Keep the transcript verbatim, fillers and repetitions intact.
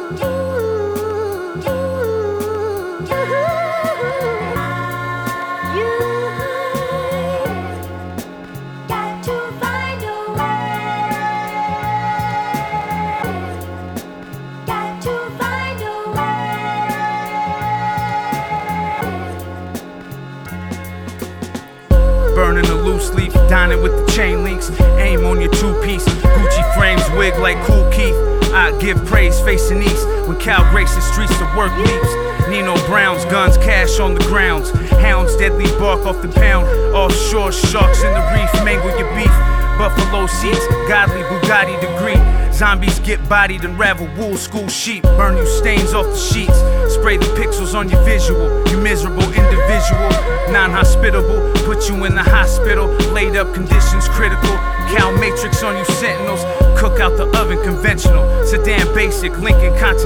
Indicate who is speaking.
Speaker 1: Burning a loose leaf, dining with the chain links. Aim on your two-piece, Gucci frames, wig like Kool Keith. I give praise facing east when Cal graces streets the work leaps. Nino Brown's guns, cash on the grounds. Hounds, deadly bark off the pound. Offshore sharks in the reef, mangle your beef. Buffalo seats, godly Bugatti degree. Zombies get bodied, unravel wool school sheep. Burn you stains off the sheets. Spray the pixels on your visual. You miserable individual, non-hospitable. Put you in the hospital, laid up conditions critical. Cal Matrix on you sentinels. Cook out the oven conventional. Sedan basic, Lincoln Continental.